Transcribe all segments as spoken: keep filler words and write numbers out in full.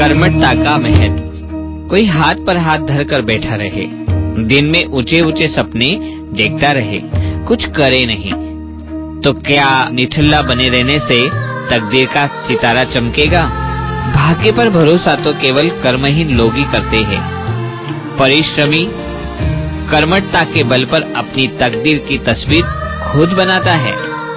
कर्मठता का महत्व। कोई हाथ पर हाथ धरकर बैठा रहे, दिन में ऊंचे ऊंचे सपने देखता रहे, कुछ करे नहीं, तो क्या निठल्ला बने रहने से तकदीर का सितारा चमकेगा? भाग्य पर भरोसा तो केवल कर्महीन लोग ही करते हैं। परिश्रमी कर्मठता के बल पर अपनी तकदीर की तस्वीर खुद बनाता है।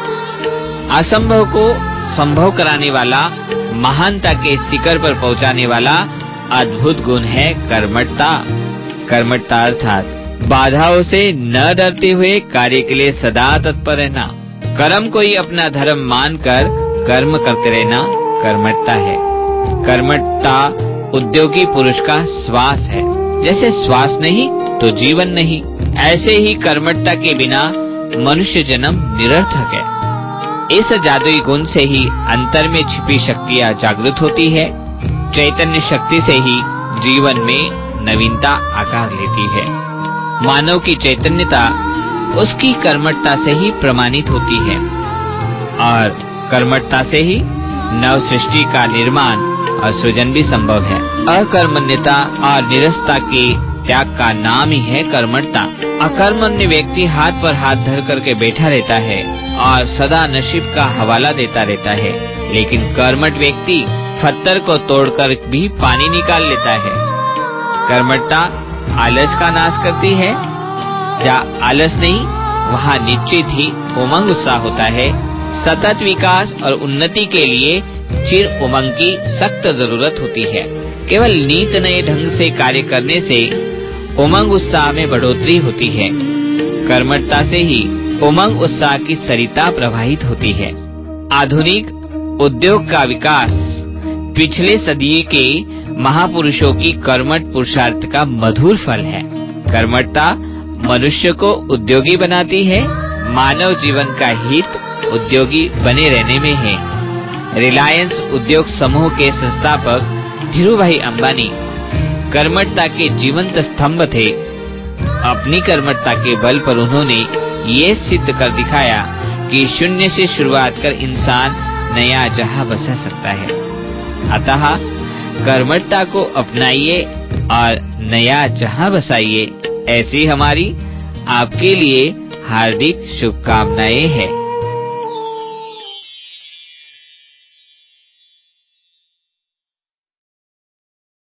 असंभव को संभव कराने वाला, महानता के शिखर पर पहुंचाने वाला अद्भुत गुण है कर्मठता। कर्मठता अर्थात बाधाओं से न डरते हुए कार्य के लिए सदा तत्पर रहना। कर्म को ही अपना धर्म मानकर कर्म करते रहना कर्मठता है। कर्मठता उद्योगी पुरुष का श्वास है। जैसे श्वास नहीं तो जीवन नहीं, ऐसे ही कर्मठता के बिना मनुष्य जन्म निरर्थक है। इस जादुई गुण से ही अंतर में छिपी शक्तियां जागृत होती है। चैतन्य शक्ति से ही जीवन में नवीनता आकार लेती है। मानव की चैतन्यता उसकी कर्मठता से ही प्रमाणित होती है और कर्मठता से ही नव सृष्टि का निर्माण और सृजन भी संभव है। अकर्मण्यता और निरस्ता के त्याग का नाम ही है कर्मठता। अकर्मण्य व्यक्ति हाथ पर हाथ धर करके बैठा रहता है और सदा नसीब का हवाला देता रहता है, लेकिन कर्मठ व्यक्ति पत्थर को तोड़कर भी पानी निकाल लेता है। कर्मठता आलस का नाश करती है। जहाँ आलस नहीं, वहाँ निश्चित ही उमंग उत्साह होता है। सतत विकास और उन्नति के लिए चिर उमंग की सख्त जरूरत होती है। केवल नीत नए ढंग से कार्य करने से उमंग उत्साह में बढ़ोतरी होती है। कर्मठता से ही उमंग उत्साह की सरिता प्रवाहित होती है। आधुनिक उद्योग का विकास पिछले सदी के महापुरुषों की कर्मठ पुरुषार्थ का मधुर फल है। कर्मठता मनुष्य को उद्योगी बनाती है। मानव जीवन का हित उद्योगी बने रहने में है। रिलायंस उद्योग समूह के संस्थापक धीरूभाई अंबानी कर्मठता के जीवंत स्तंभ थे। अपनी कर्मठता के बल पर उन्होंने ये सिद्ध कर दिखाया कि शून्य से शुरुआत कर इंसान नया जहां बसा सकता है। अतः कर्मठता को अपनाइए और नया जहां बसाइए। ऐसी हमारी आपके लिए हार्दिक शुभकामनाएं हैं।